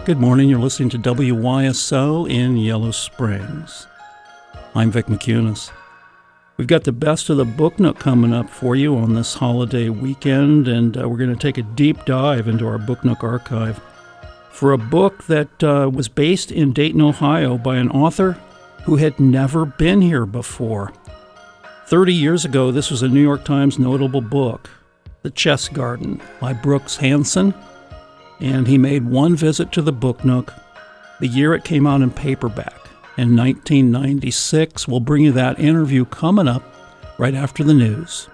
Good morning. You're listening to WYSO in Yellow Springs. I'm Vic McCunis. We've got the best of the Book Nook coming up for you on this holiday weekend, and we're going to take a deep dive into our Book Nook archive for a book that was based in Dayton, Ohio by an author who had never been here before. 30 years ago, this was a New York Times notable book, The Chess Garden by Brooks Hansen. And he made one visit to the Book Nook the year it came out in paperback in 1996. We'll bring you that interview coming up right after the news.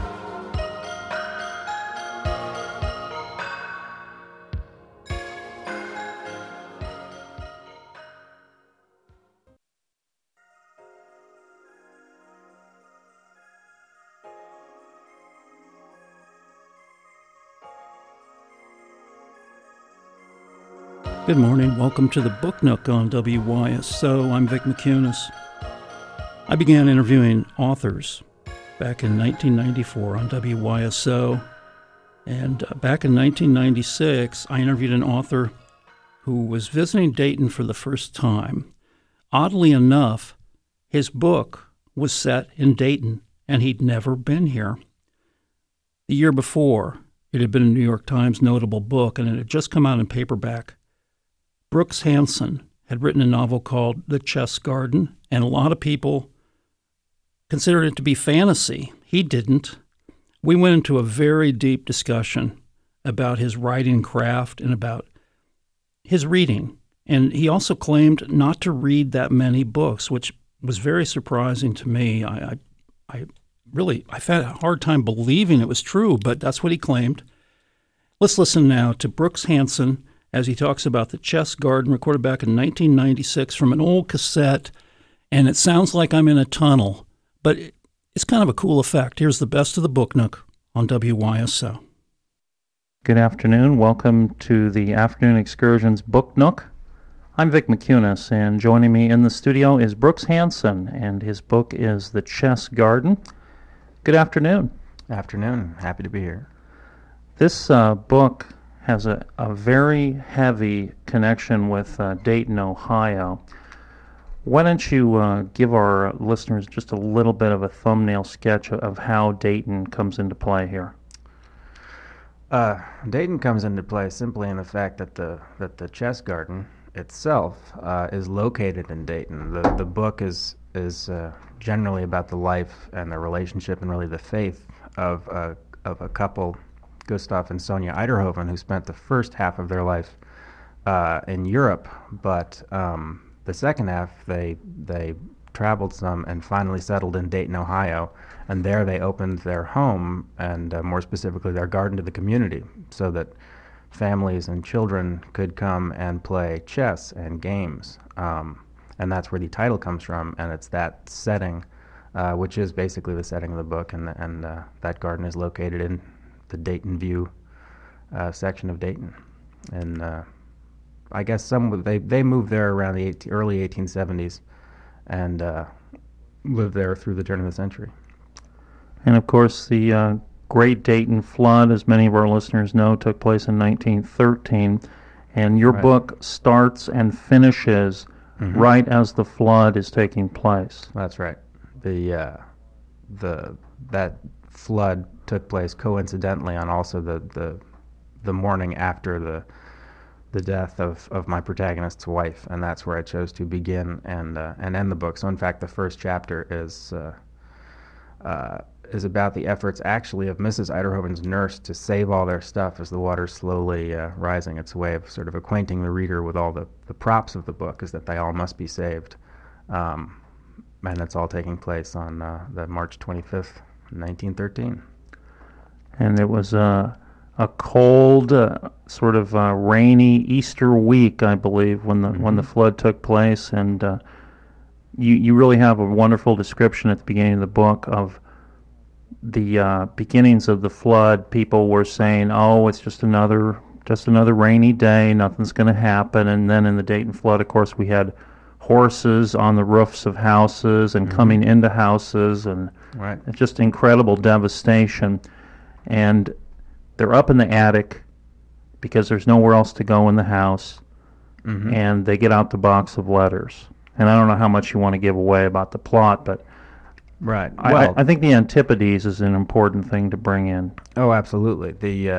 Good morning. Welcome to the Book Nook on WYSO. I'm Vic McCunis. I began interviewing authors back in 1994 on WYSO. And back in 1996, I interviewed an author who was visiting Dayton for the first time. Oddly enough, his book was set in Dayton, and he'd never been here. The year before, it had been a New York Times notable book, and it had just come out in paperback. Brooks Hansen had written a novel called The Chess Garden, and a lot of people considered it to be fantasy. He didn't. We went into a very deep discussion about his writing craft and about his reading. And he also claimed not to read that many books, which was very surprising to me. I found a hard time believing it was true, but that's what he claimed. Let's listen now to Brooks Hansen as he talks about The Chess Garden, recorded back in 1996 from an old cassette, and it sounds like I'm in a tunnel, but it's kind of a cool effect. Here's the best of the Book Nook on WYSO. Good afternoon. Welcome to the Afternoon Excursions Book Nook. I'm Vic McCunis, and joining me in the studio is Brooks Hansen, and his book is The Chess Garden. Good afternoon. Afternoon. Happy to be here. This book has a very heavy connection with Dayton, Ohio. Why don't you give our listeners just a little bit of a thumbnail sketch of how Dayton comes into play here? Dayton comes into play simply in the fact that the Chess Garden itself is located in Dayton. The book is generally about the life and the relationship and really the faith of a couple, Gustav and Sonia Eiderhoven, who spent the first half of their life in Europe, but the second half they traveled some and finally settled in Dayton, Ohio, and there they opened their home and more specifically their garden to the community so that families and children could come and play chess and games, and that's where the title comes from, and it's that setting, which is basically the setting of the book, and that garden is located in the Dayton View section of Dayton, and I guess they moved there around the early 1870s, and lived there through the turn of the century. And of course, the Great Dayton Flood, as many of our listeners know, took place in 1913, and your book starts and finishes right as the flood is taking place. That's right. That flood took place coincidentally on also the morning after the death of my protagonist's wife, and that's where I chose to begin and end the book. So in fact, the first chapter is about the efforts actually of Mrs. Eiderhoven's nurse to save all their stuff as the water's slowly rising. It's a way of sort of acquainting the reader with all the props of the book, is that they all must be saved, and it's all taking place on the March 25th, 1913. And it was a cold, sort of rainy Easter week, I believe, when the flood took place. And you really have a wonderful description at the beginning of the book of the beginnings of the flood. People were saying, "Oh, it's just another rainy day. Nothing's going to happen." And then in the Dayton flood, of course, we had horses on the roofs of houses and coming into houses, and it's just incredible devastation. And they're up in the attic because there's nowhere else to go in the house. and they get out the box of letters. And I don't know how much you want to give away about the plot, but Right. I think the Antipodes is an important thing to bring in. Oh, absolutely.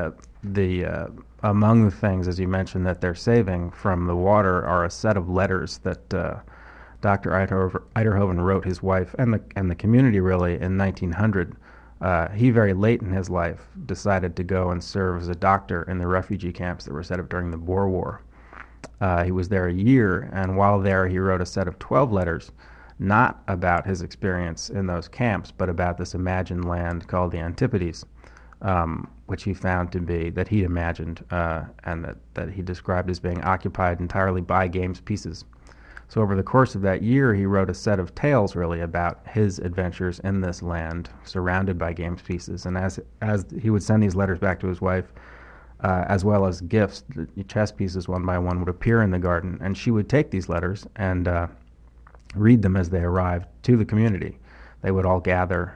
The among the things, as you mentioned, that they're saving from the water are a set of letters that Dr. Eiterhoven wrote his wife and the community really in 1900. He very late in his life decided to go and serve as a doctor in the refugee camps that were set up during the Boer War. He was there a year, and while there, he wrote a set of 12 letters, not about his experience in those camps, but about this imagined land called the Antipodes, which he found to be, that he imagined, and that he described as being occupied entirely by games pieces. So over the course of that year, he wrote a set of tales, really, about his adventures in this land, surrounded by games pieces. And as he would send these letters back to his wife, as well as gifts, the chess pieces one by one would appear in the garden, and she would take these letters and read them as they arrived to the community. They would all gather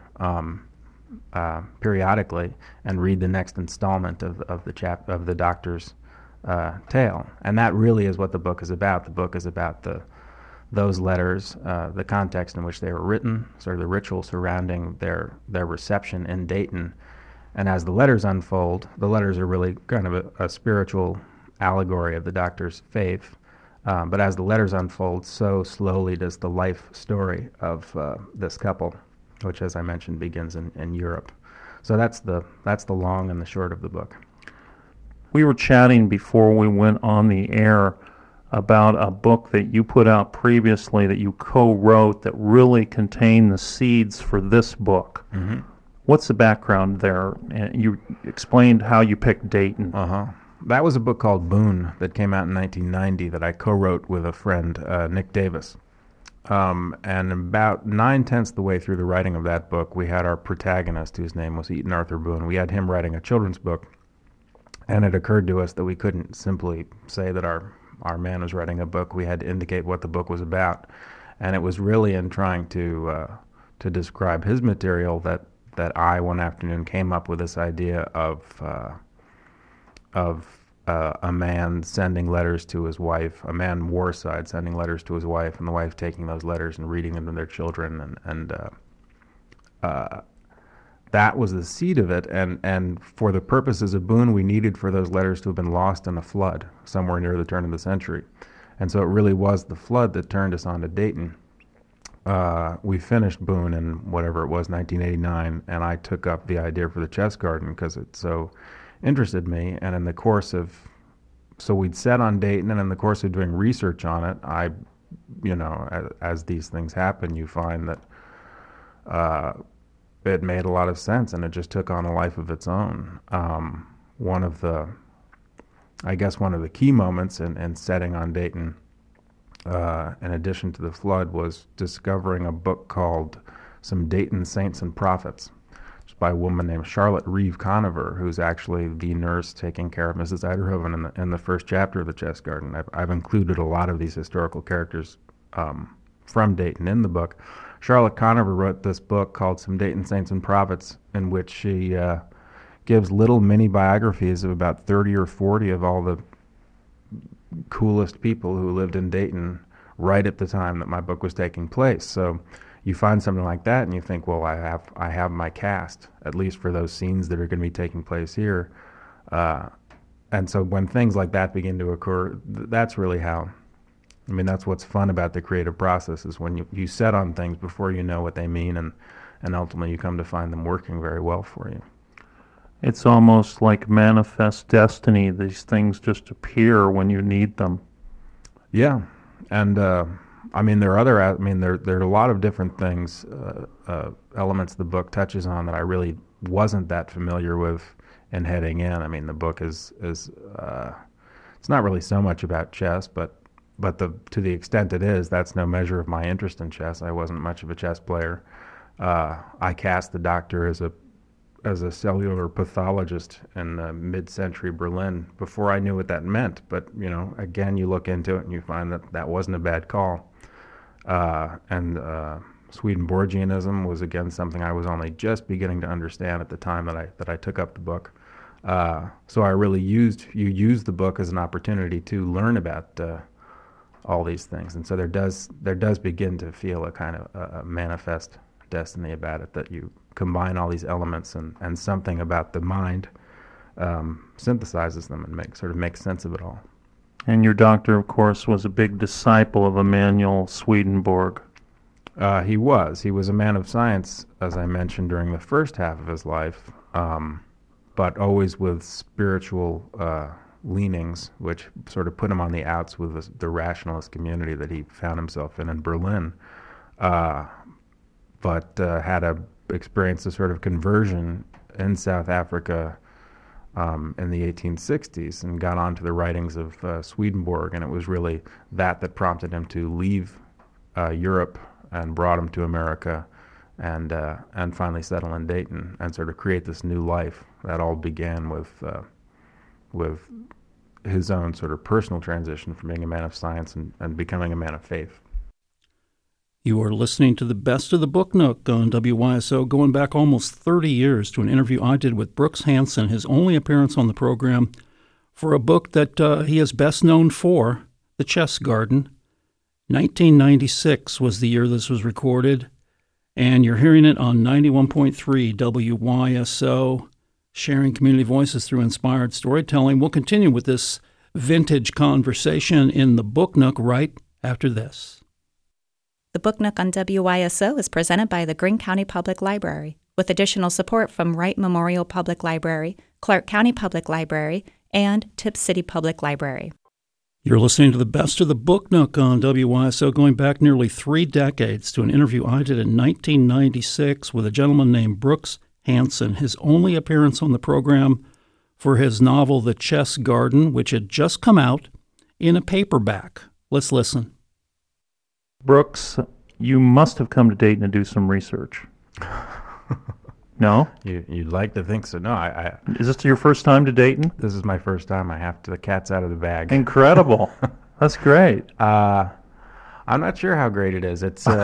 periodically and read the next installment of the doctor's tale, and that really is what the book is about. The book is about those letters, the context in which they were written, sort of the ritual surrounding their reception in Dayton. And as the letters unfold, the letters are really kind of a spiritual allegory of the doctor's faith. But as the letters unfold, so slowly does the life story of this couple, which, as I mentioned, begins in Europe. So that's the long and the short of the book. We were chatting before we went on the air about a book that you put out previously that you co-wrote that really contained the seeds for this book. Mm-hmm. What's the background there? And you explained how you picked Dayton. That was a book called Boone that came out in 1990 that I co-wrote with a friend, Nick Davis. And about 9/10 the way through the writing of that book, we had our protagonist, whose name was Eaton Arthur Boone. We had him writing a children's book, and it occurred to us that we couldn't simply say that our man was writing a book. We had to indicate what the book was about. And it was really in trying to describe his material that I, one afternoon, came up with this idea of a man sending letters to his wife, a man warside sending letters to his wife, and the wife taking those letters and reading them to their children, and that was the seed of it. And for the purposes of Boone, we needed for those letters to have been lost in a flood somewhere near the turn of the century, and so it really was the flood that turned us onto Dayton. We finished Boone in whatever it was, 1989, and I took up the idea for the chess garden because it so interested me. And in the course of, so we'd set on Dayton, and in the course of doing research on it, as these things happen, you find that it made a lot of sense, and it just took on a life of its own. One of the key moments in setting on Dayton, in addition to the flood, was discovering a book called Some Dayton Saints and Prophets, by a woman named Charlotte Reeve Conover, who's actually the nurse taking care of Mrs. Eiterhoven in the first chapter of the Chess Garden. I've included a lot of these historical characters from Dayton in the book. Charlotte Conover wrote this book called Some Dayton Saints and Prophets, in which she gives little mini biographies of about 30 or 40 of all the coolest people who lived in Dayton right at the time that my book was taking place. So you find something like that and you think, well, I have my cast, at least for those scenes that are going to be taking place here. And so when things like that begin to occur, that's really that's what's fun about the creative process, is when you set on things before you know what they mean, and ultimately you come to find them working very well for you. It's almost like manifest destiny. These things just appear when you need them. Yeah, and there are a lot of different things, elements the book touches on that I really wasn't that familiar with in heading in. I mean, the book is it's not really so much about chess, but to the extent it is, that's no measure of my interest in chess. I wasn't much of a chess player. I cast the doctor as a cellular pathologist in mid-century Berlin before I knew what that meant. But, again, you look into it and you find that wasn't a bad call. Swedenborgianism was, again, something I was only just beginning to understand at the time that I took up the book. So I really used the book as an opportunity to learn about all these things. And so there does begin to feel a kind of a manifest destiny about it, that you combine all these elements and something about the mind synthesizes them and makes sense of it all. And your doctor, of course, was a big disciple of Emanuel Swedenborg. He was a man of science, as I mentioned, during the first half of his life, but always with spiritual leanings, which sort of put him on the outs with the rationalist community that he found himself in Berlin, but had experienced a sort of conversion in South Africa in the 1860s and got onto the writings of Swedenborg, and it was really that prompted him to leave Europe and brought him to America and finally settle in Dayton and sort of create this new life. That all began with his own sort of personal transition from being a man of science and becoming a man of faith. You are listening to the Best of the Book Nook on WYSO, going back almost 30 years to an interview I did with Brooks Hansen, his only appearance on the program, for a book that he is best known for, The Chess Garden. 1996 was the year this was recorded, and you're hearing it on 91.3 WYSO, sharing community voices through inspired storytelling. We'll continue with this vintage conversation in the Book Nook right after this. The Book Nook on WYSO is presented by the Greene County Public Library, with additional support from Wright Memorial Public Library, Clark County Public Library, and Tipp City Public Library. You're listening to the Best of the Book Nook on WYSO, going back nearly 3 decades to an interview I did in 1996 with a gentleman named Brooks Hansen, his only appearance on the program for his novel The Chess Garden, which had just come out in a paperback. Let's listen. Brooks, you must have come to Dayton to do some research. No? You'd like to think so. No, I Is this your first time to Dayton? This is my first time. The cat's out of the bag. Incredible. That's great. I'm not sure how great it is. In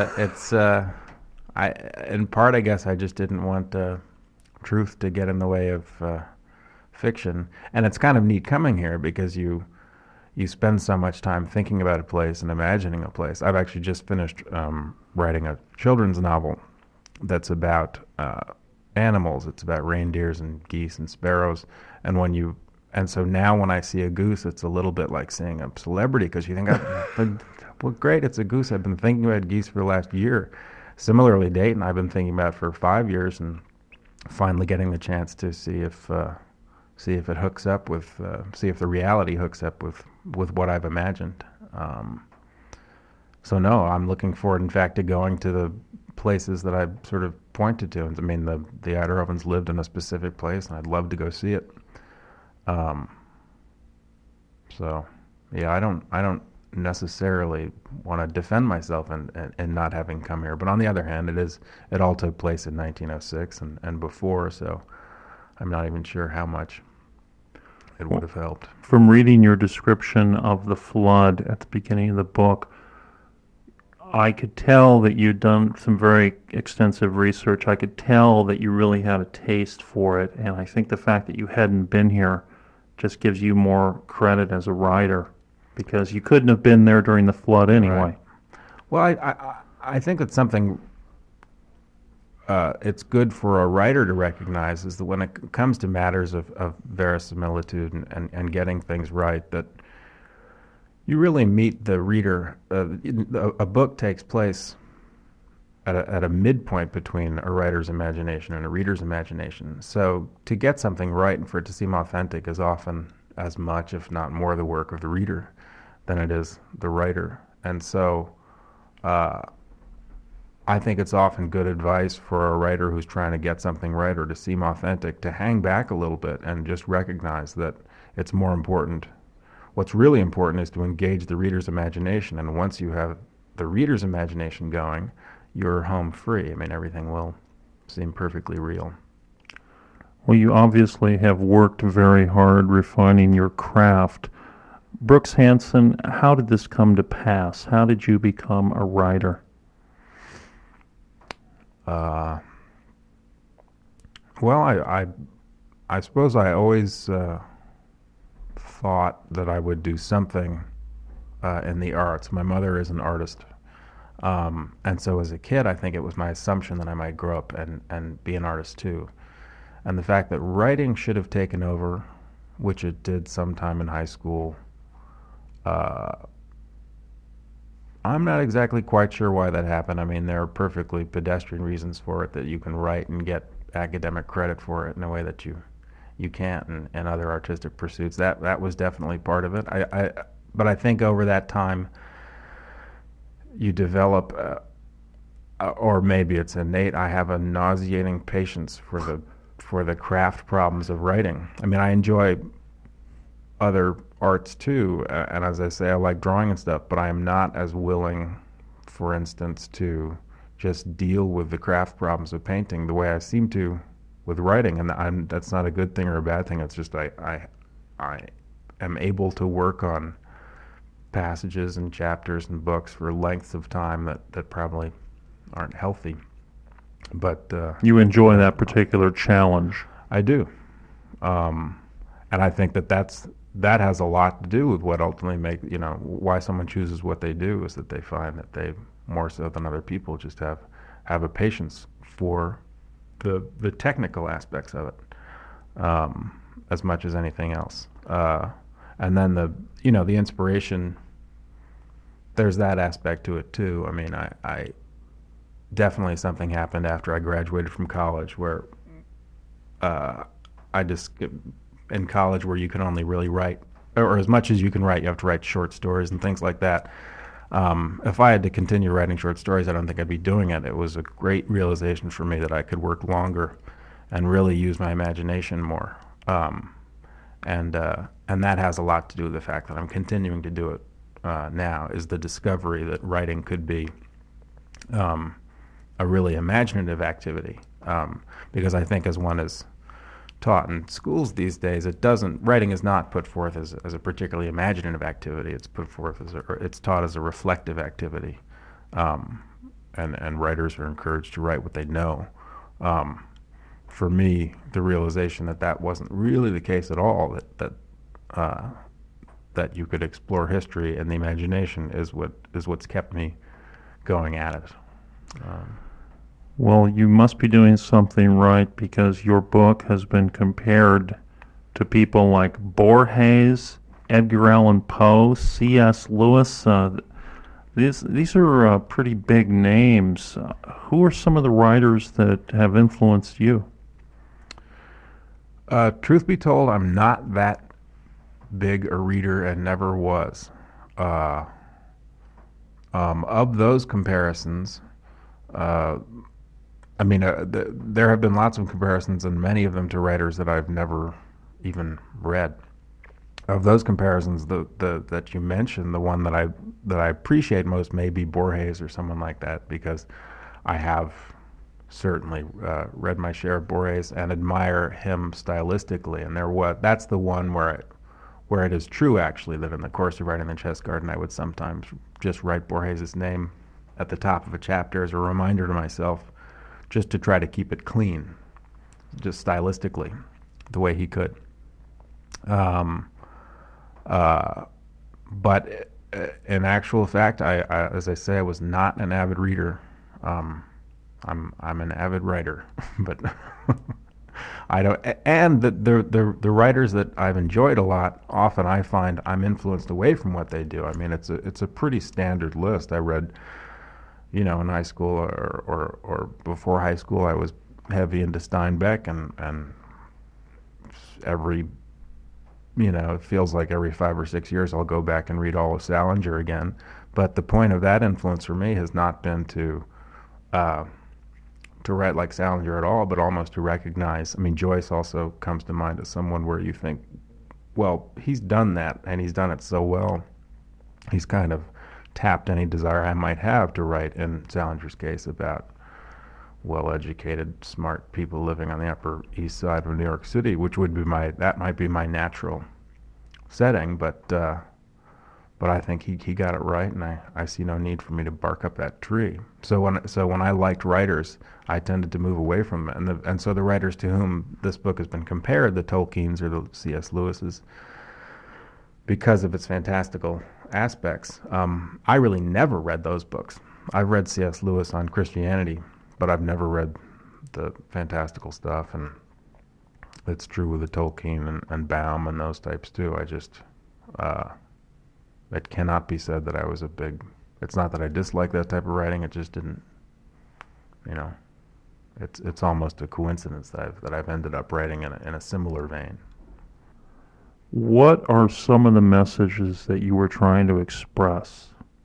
part, I guess I just didn't want truth to get in the way of fiction. And it's kind of neat coming here because you spend so much time thinking about a place and imagining a place. I've actually just finished writing a children's novel that's about animals. It's about reindeers and geese and sparrows. And so now when I see a goose, it's a little bit like seeing a celebrity, because you think, well, great, it's a goose. I've been thinking about geese for the last year. Similarly, Dayton, I've been thinking about for 5 years, and finally getting the chance to see if it hooks up with, see if the reality hooks up with what I've imagined. So no, I'm looking forward, in fact, to going to the places that I sort of pointed to. I mean, the Eidrovens lived in a specific place, and I'd love to go see it. So yeah, I don't necessarily want to defend myself in not having come here, but on the other hand, it all took place in 1906 and before, so I'm not even sure how much it would have helped. From reading your description of the flood at the beginning of the book, I could tell that you'd done some very extensive research. I could tell that you really had a taste for it, and I think the fact that you hadn't been here just gives you more credit as a writer, because you couldn't have been there during the flood anyway. Right. Well, I think it's something it's good for a writer to recognize, is that when it comes to matters of verisimilitude and getting things right, that you really meet the reader. A book takes place at a midpoint between a writer's imagination and a reader's imagination. So to get something right and for it to seem authentic is often as much, if not more, the work of the reader than it is the writer. And so I think it's often good advice for a writer who's trying to get something right or to seem authentic to hang back a little bit and just recognize that it's more important. What's really important is to engage the reader's imagination, and once you have the reader's imagination going, you're home free. I mean, everything will seem perfectly real. Well, you obviously have worked very hard refining your craft. Brooks Hansen, how did this come to pass? How did you become a writer? Well, I suppose I always thought that I would do something in the arts. My mother is an artist. And so as a kid, I think it was my assumption that I might grow up and be an artist too. And the fact that writing should have taken over, which it did sometime in high school, I'm not exactly quite sure why that happened. I mean, there are perfectly pedestrian reasons for it, that you can write and get academic credit for it in a way that you can't in other artistic pursuits. That was definitely part of it. But I think over that time, you develop, or maybe it's innate, I have a nauseating patience for the craft problems of writing. I mean, I enjoy other arts too, and as I say, I like drawing and stuff, but I am not as willing, for instance, to just deal with the craft problems of painting the way I seem to with writing. And that's not a good thing or a bad thing. It's just I am able to work on passages and chapters and books for lengths of time that probably aren't healthy. But you enjoy that particular challenge. I do, and I think that has a lot to do with what ultimately why someone chooses what they do, is that they find that they, more so than other people, just have a patience for the technical aspects of it, as much as anything else. And then the inspiration, there's that aspect to it too. I mean, I definitely, something happened after I graduated from college where in college, where you can only really write, or as much as you can write, you have to write short stories and things like that. If I had to continue writing short stories, I don't think I'd be doing it. It was a great realization for me that I could work longer and really use my imagination more. And that has a lot to do with the fact that I'm continuing to do it now, is the discovery that writing could be a really imaginative activity. Because I think, as one is taught in schools these days, writing is not put forth as a particularly imaginative activity. It's put forth it's taught as a reflective activity, and writers are encouraged to write what they know. For me, the realization that wasn't really the case at all, that you could explore history and the imagination is what's kept me going at it. Well, you must be doing something right, because your book has been compared to people like Borges, Edgar Allan Poe, C.S. Lewis. These are pretty big names. Who are some of the writers that have influenced you? Truth be told, I'm not that big a reader and never was. Of those comparisons, there have been lots of comparisons, and many of them to writers that I've never even read. Of those comparisons, that you mentioned, the one that I appreciate most may be Borges or someone like that, because I have certainly read my share of Borges and admire him stylistically. And that's the one where it is true, actually, that in the course of writing The Chess Garden, I would sometimes just write Borges' name at the top of a chapter as a reminder to myself, just to try to keep it clean, just stylistically, the way he could. But in actual fact, I as I say, I was not an avid reader. I'm an avid writer, but I don't. And the writers that I've enjoyed a lot, often I find I'm influenced away from what they do. I mean, it's a pretty standard list. I read, in high school or before high school, I was heavy into Steinbeck, and every, it feels like every 5 or 6 years I'll go back and read all of Salinger again. But the point of that influence for me has not been to write like Salinger at all, but almost to recognize. I mean, Joyce also comes to mind as someone where you think, well, he's done that, and he's done it so well. He's kind of tapped any desire I might have to write, in Salinger's case, about well-educated, smart people living on the Upper East Side of New York City, which would be that might be my natural setting, but I think he got it right, and I see no need for me to bark up that tree. So when I liked writers, I tended to move away from them, and so the writers to whom this book has been compared, the Tolkiens or the C.S. Lewises, because of its fantastical aspects. I really never read those books. I've read C.S. Lewis on Christianity, but I've never read the fantastical stuff, and it's true with the Tolkien and Baum and those types too. I just, it cannot be said that I was it's not that I dislike that type of writing, it just didn't, it's almost a coincidence that I've ended up writing in a similar vein. What are some of the messages that you were trying to express?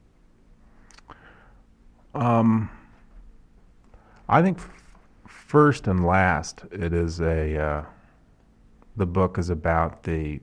I think first and last, it is the book is about the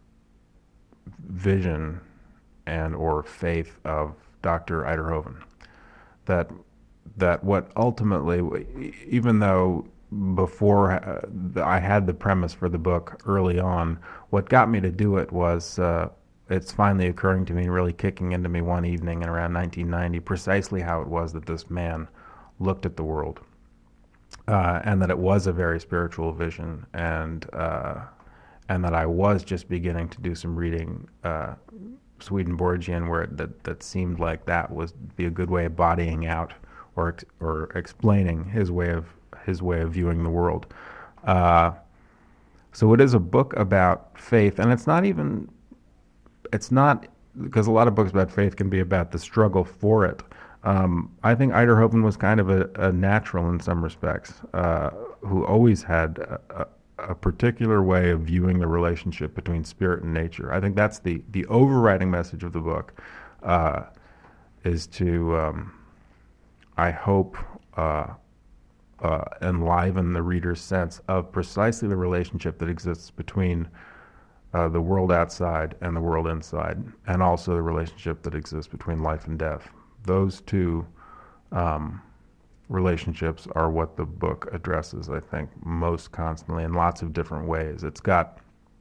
vision and or faith of Dr. Eiterhoven. That what ultimately, even though before I had the premise for the book early on, what got me to do it was it's finally occurring to me, really kicking into me one evening in around 1990, precisely how it was that this man looked at the world, and that it was a very spiritual vision, and that I was just beginning to do some reading Swedenborgian, where that seemed like that was be a good way of bodying out or explaining his way of viewing the world. So it is a book about faith, and it's not because a lot of books about faith can be about the struggle for it. I think Eiterhoven was kind of a natural in some respects, who always had a particular way of viewing the relationship between spirit and nature. I think that's the overriding message of the book, is to, I hope, enliven the reader's sense of precisely the relationship that exists between the world outside and the world inside, and also the relationship that exists between life and death. Those two relationships are what the book addresses, I think, most constantly in lots of different ways. It's got,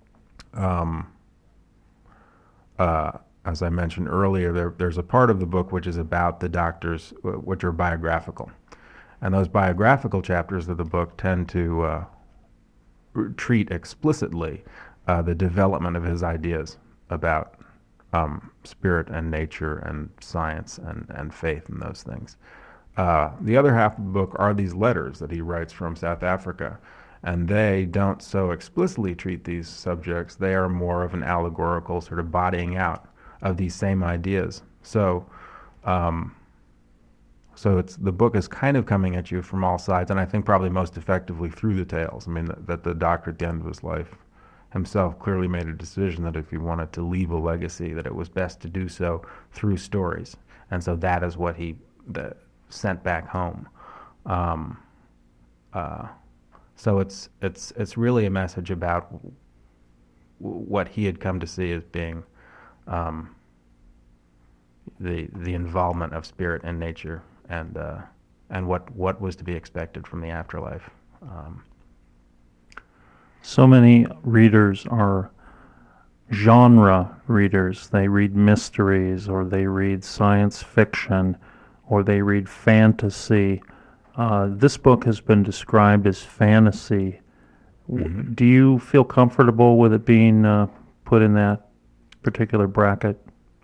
as I mentioned earlier, there's a part of the book which is about the doctors, which are biographical. And those biographical chapters of the book tend to treat explicitly the development of his ideas about spirit and nature and science and faith and those things. The other half of the book are these letters that he writes from South Africa, and they don't so explicitly treat these subjects. They are more of an allegorical sort of bodying out of these same ideas. So the book is kind of coming at you from all sides, and I think probably most effectively through the tales. I mean, that the doctor at the end of his life himself clearly made a decision that if he wanted to leave a legacy, that it was best to do so through stories. And so that is what he sent back home. So it's really a message about what he had come to see as being the involvement of spirit and nature, and what was to be expected from the afterlife. So many readers are genre readers. They read mysteries, or they read science fiction, or they read fantasy. This book has been described as fantasy. Mm-hmm. Do you feel comfortable with it being put in that particular bracket?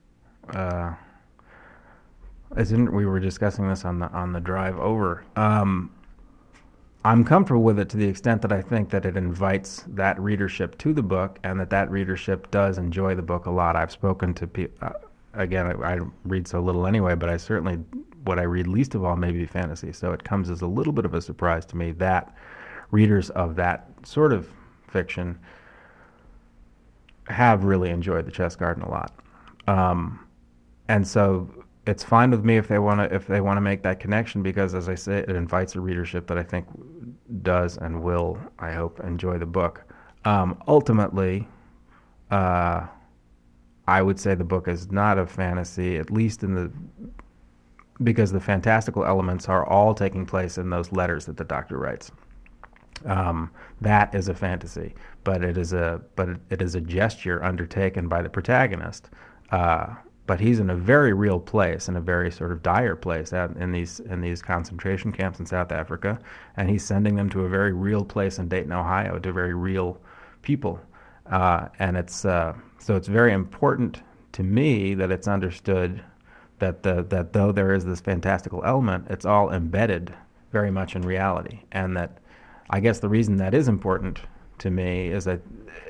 We were discussing this on the drive over. I'm comfortable with it to the extent that I think that it invites that readership to the book, and that readership does enjoy the book a lot. I've spoken to people, again, I read so little anyway, but what I read least of all may be fantasy, so it comes as a little bit of a surprise to me that readers of that sort of fiction have really enjoyed The Chess Garden a lot. And so it's fine with me if they want to make that connection, because, as I say, it invites a readership that I think does and will, I hope, enjoy the book. Ultimately, I would say the book is not a fantasy, at least because the fantastical elements are all taking place in those letters that the doctor writes. That is a fantasy, but it is a gesture undertaken by the protagonist. But he's in a very real place, in a very sort of dire place out in these concentration camps in South Africa, and he's sending them to a very real place in Dayton, Ohio, to very real people. And it's so it's very important to me that it's understood that that though there is this fantastical element, it's all embedded very much in reality, and that I guess the reason that is important to me is that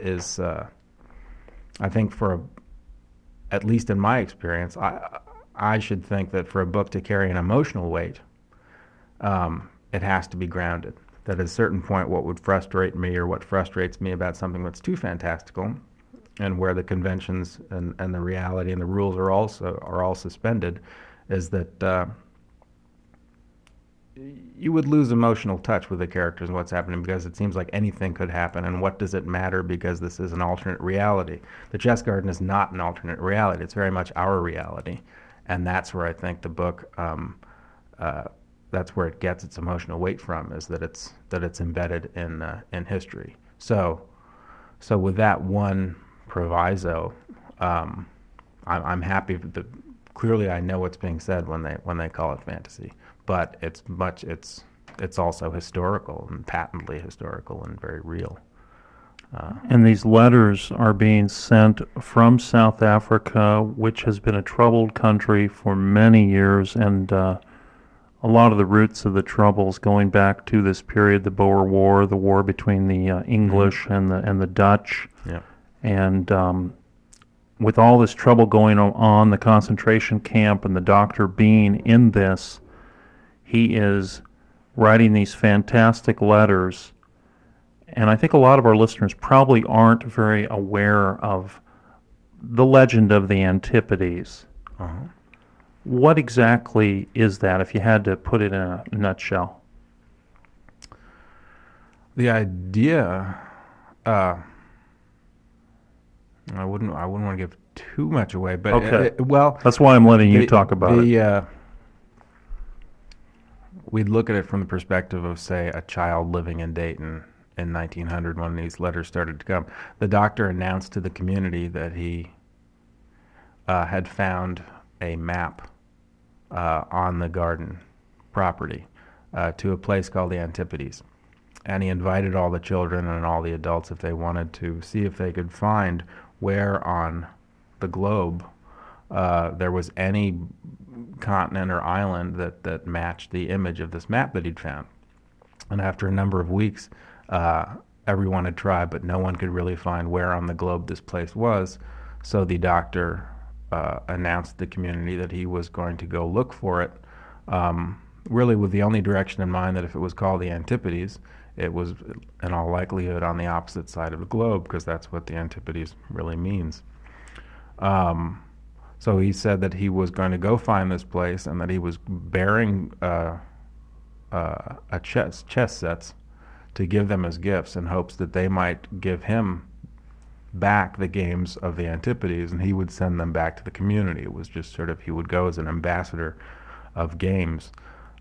I think at least in my experience, I should think that for a book to carry an emotional weight, it has to be grounded. That at a certain point, what would frustrate me or what frustrates me about something that's too fantastical, and where the conventions and the reality and the rules are all suspended, is that you would lose emotional touch with the characters and what's happening, because it seems like anything could happen, and what does it matter because this is an alternate reality. The Chess Garden is not an alternate reality. It's very much our reality, and that's where I think the book, that's where it gets its emotional weight from, is that it's embedded in history. So with that one proviso, I'm happy that clearly I know what's being said when they call it fantasy. But it's also historical, and patently historical, and very real. And these letters are being sent from South Africa, which has been a troubled country for many years, and a lot of the roots of the troubles going back to this period, the Boer War, the war between the English and the Dutch. Yeah. And with all this trouble going on, the concentration camp and the doctor being in this, he is writing these fantastic letters, and I think a lot of our listeners probably aren't very aware of the legend of the Antipodes. Uh-huh. What exactly is that, if you had to put it in a nutshell? The idea, I wouldn't want to give too much away, but okay. Well, that's why I'm letting you talk about it. We'd look at it from the perspective of, say, a child living in Dayton in 1900 when these letters started to come. The doctor announced to the community that he had found a map on the garden property to a place called the Antipodes. And he invited all the children and all the adults, if they wanted, to see if they could find where on the globe there was any continent or island that matched the image of this map that he'd found. And after a number of weeks, everyone had tried, but no one could really find where on the globe this place was. So the doctor announced to the community that he was going to go look for it, really with the only direction in mind that if it was called the Antipodes, it was in all likelihood on the opposite side of the globe, because that's what the Antipodes really means. So he said that he was going to go find this place, and that he was bearing chess sets to give them as gifts in hopes that they might give him back the games of the Antipodes, and he would send them back to the community. It was just sort of, he would go as an ambassador of games.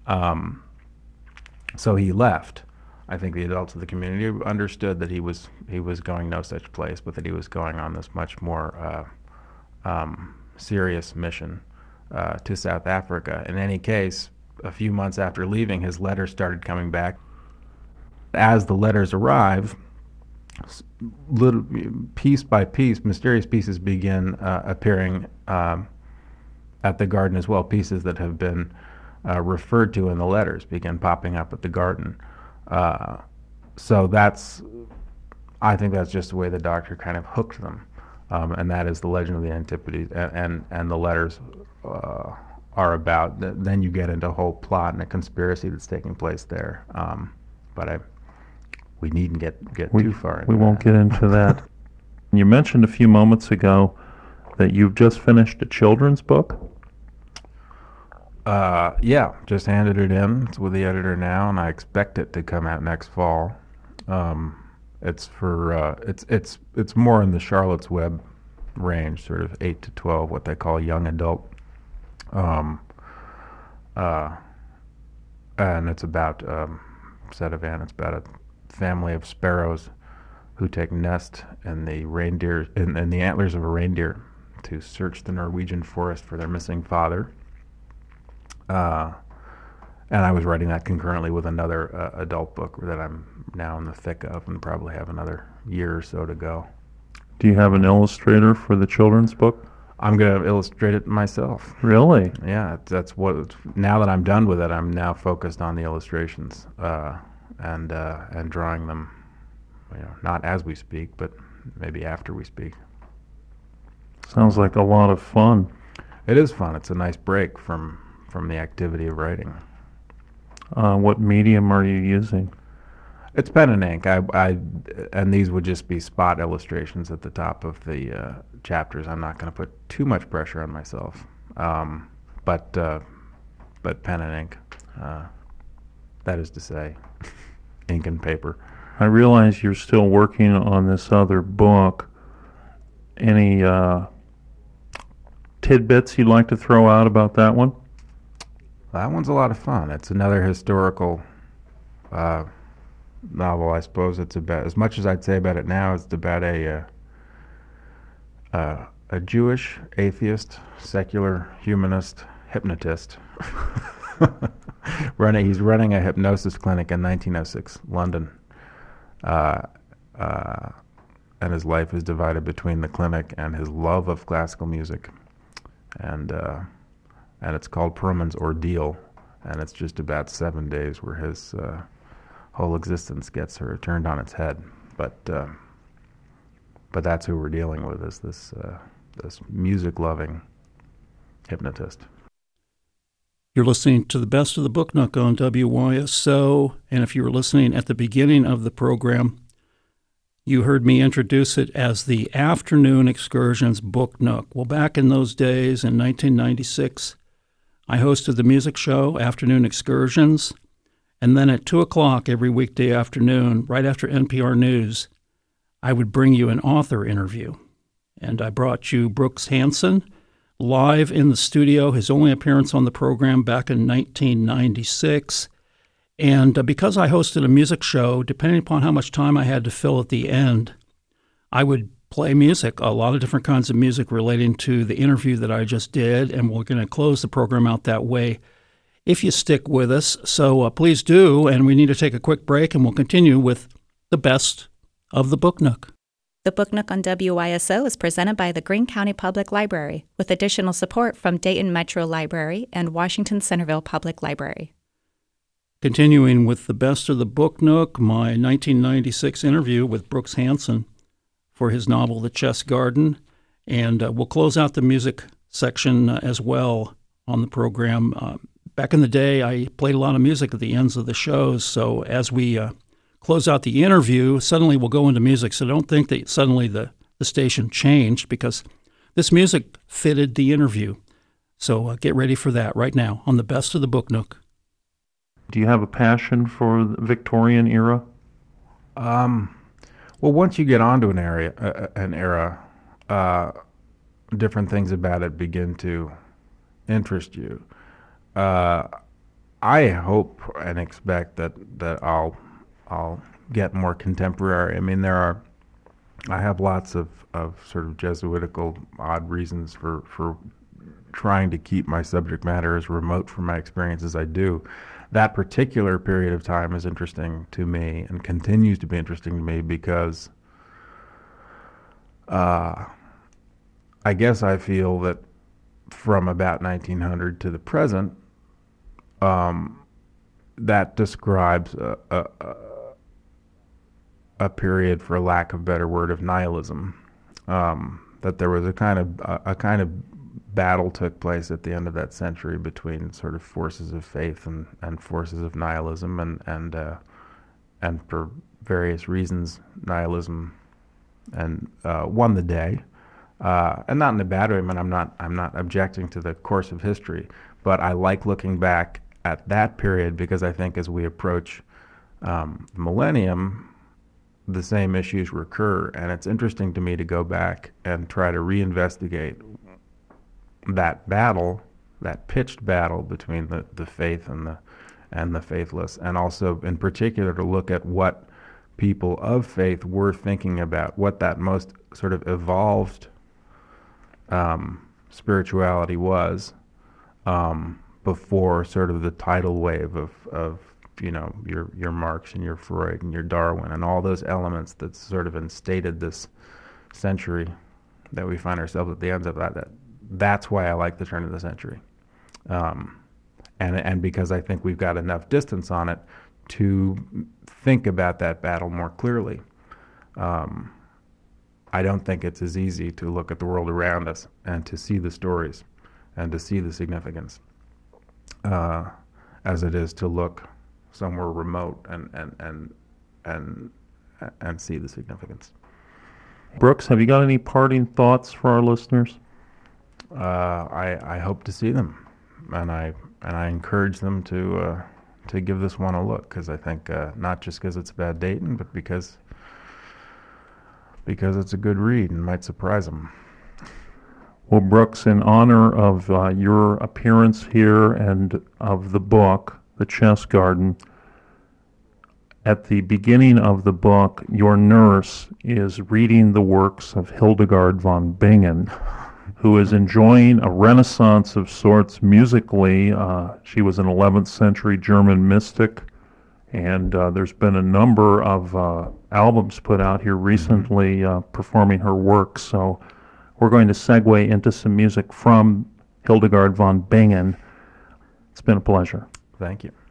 So he left. I think the adults of the community understood that he was going no such place, but that he was going on this much more serious mission to South Africa. In any case, a few months after leaving, his letters started coming back. As the letters arrive, little piece by piece, mysterious pieces begin appearing at the garden as well. Pieces that have been referred to in the letters begin popping up at the garden. So I think that's just the way the doctor kind of hooked them. And that is the legend of the Antipodes, and the letters are about. Then you get into a whole plot and a conspiracy that's taking place there. But we needn't get too far into that. We won't get into that. You mentioned a few moments ago that you've just finished a children's book. Yeah, just handed it in. It's with the editor now, and I expect it to come out next fall. It's for it's more in the Charlotte's Web range, sort of 8 to 12, what they call young adult. And it's about Setavan. It's about a family of sparrows who take nest in the reindeer in the antlers of a reindeer to search the Norwegian forest for their missing father. And I was writing that concurrently with another adult book that I'm now in the thick of, and probably have another year or so to go. Do you have an illustrator for the children's book? I'm going to illustrate it myself. Really? Yeah, that's what. Now that I'm done with it, I'm now focused on the illustrations and drawing them. Not as we speak, but maybe after we speak. Sounds like a lot of fun. It is fun. It's a nice break from the activity of writing. What medium are you using? It's pen and ink. And these would just be spot illustrations at the top of the chapters. I'm not going to put too much pressure on myself, but pen and ink. That is to say, ink and paper. I realize you're still working on this other book. Any tidbits you'd like to throw out about that one? That one's a lot of fun. It's another historical novel, I suppose. It's about, as much as I'd say about it now, it's about a Jewish atheist, secular humanist hypnotist. He's running a hypnosis clinic in 1906, London. And his life is divided between the clinic and his love of classical music. And it's called Perlman's Ordeal, and it's just about 7 days where his whole existence gets sort of turned on its head. But that's who we're dealing with, is this music-loving hypnotist. You're listening to the Best of the Book Nook on WYSO, and if you were listening at the beginning of the program, you heard me introduce it as the Afternoon Excursions Book Nook. Well, back in those days, in 1996, I hosted the music show, Afternoon Excursions, and then at 2 o'clock every weekday afternoon, right after NPR News, I would bring you an author interview. And I brought you Brooks Hansen, live in the studio, his only appearance on the program back in 1996. And because I hosted a music show, depending upon how much time I had to fill at the end, I would play music, a lot of different kinds of music relating to the interview that I just did, and we're going to close the program out that way if you stick with us. So please do, and we need to take a quick break, and we'll continue with the best of the Book Nook. The Book Nook on WYSO is presented by the Greene County Public Library, with additional support from Dayton Metro Library and Washington Centerville Public Library. Continuing with the best of the Book Nook, my 1996 interview with Brooks Hansen for his novel The Chess Garden, and we'll close out the music section as well on the program. Back in the day, I played a lot of music at the ends of the shows, so as we close out the interview, suddenly we'll go into music, so don't think that suddenly the station changed, because this music fitted the interview. So get ready for that right now on the best of the Book Nook. Do you have a passion for the Victorian era? Well, once you get onto an era, different things about it begin to interest you. I hope and expect that I'll get more contemporary. I mean, I have lots of sort of Jesuitical odd reasons for trying to keep my subject matter as remote from my experience as I do. That particular period of time is interesting to me and continues to be interesting to me because I guess I feel that from about 1900 to the present, that describes a period, for lack of a better word, of nihilism. That there was a kind of battle took place at the end of that century between sort of forces of faith and forces of nihilism, and for various reasons, nihilism won the day, and not in a bad way. I mean, I'm not objecting to the course of history, but I like looking back at that period because I think as we approach the millennium, the same issues recur, and it's interesting to me to go back and try to reinvestigate that battle, that pitched battle between the faith and the faithless, and also in particular to look at what people of faith were thinking about, what that most sort of evolved spirituality was before sort of the tidal wave of your Marx and your Freud and your Darwin and all those elements that sort of instated this century that we find ourselves at the ends of that's why I like the turn of the century. And because I think we've got enough distance on it to think about that battle more clearly. I don't think it's as easy to look at the world around us and to see the stories and to see the significance as it is to look somewhere remote and see the significance. Brooks, have you got any parting thoughts for our listeners? I hope to see them, and I encourage them to give this one a look, because I think not just because it's about Dayton, but because it's a good read and might surprise them. Well, Brooks, in honor of your appearance here and of the book, The Chess Garden, at the beginning of the book, your nurse is reading the works of Hildegard von Bingen, who is enjoying a renaissance of sorts musically. She was an 11th century German mystic, and there's been a number of albums put out here recently performing her works. So we're going to segue into some music from Hildegard von Bingen. It's been a pleasure. Thank you.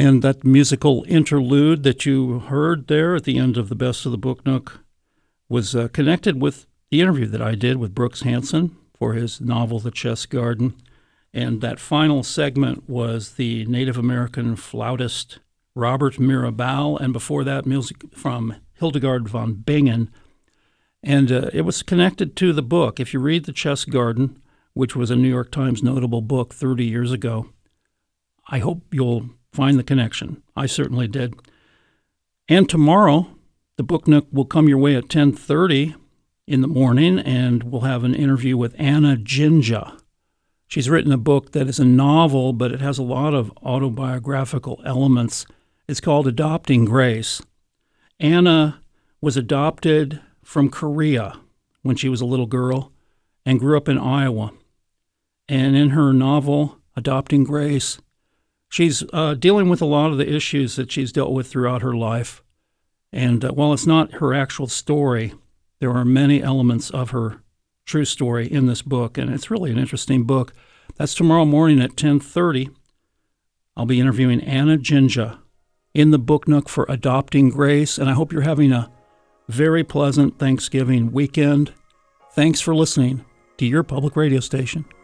And that musical interlude that you heard there at the end of the Best of the Book Nook was connected with the interview that I did with Brooks Hansen for his novel, The Chess Garden. And that final segment was the Native American flautist Robert Mirabal, and before that, music from Hildegard von Bingen. And it was connected to the book. If you read The Chess Garden, which was a New York Times notable book 30 years ago, I hope you'll find the connection. I certainly did. And tomorrow, the Book Nook will come your way at 10:30 in the morning, and we'll have an interview with Anna Jinja. She's written a book that is a novel, but it has a lot of autobiographical elements. It's called Adopting Grace. Anna was adopted from Korea when she was a little girl and grew up in Iowa. And in her novel, Adopting Grace, she's dealing with a lot of the issues that she's dealt with throughout her life. And while it's not her actual story, there are many elements of her true story in this book, and it's really an interesting book. That's tomorrow morning at 10:30. I'll be interviewing Anna Jinja in the Book Nook for Adopting Grace, and I hope you're having a very pleasant Thanksgiving weekend. Thanks for listening to your public radio station.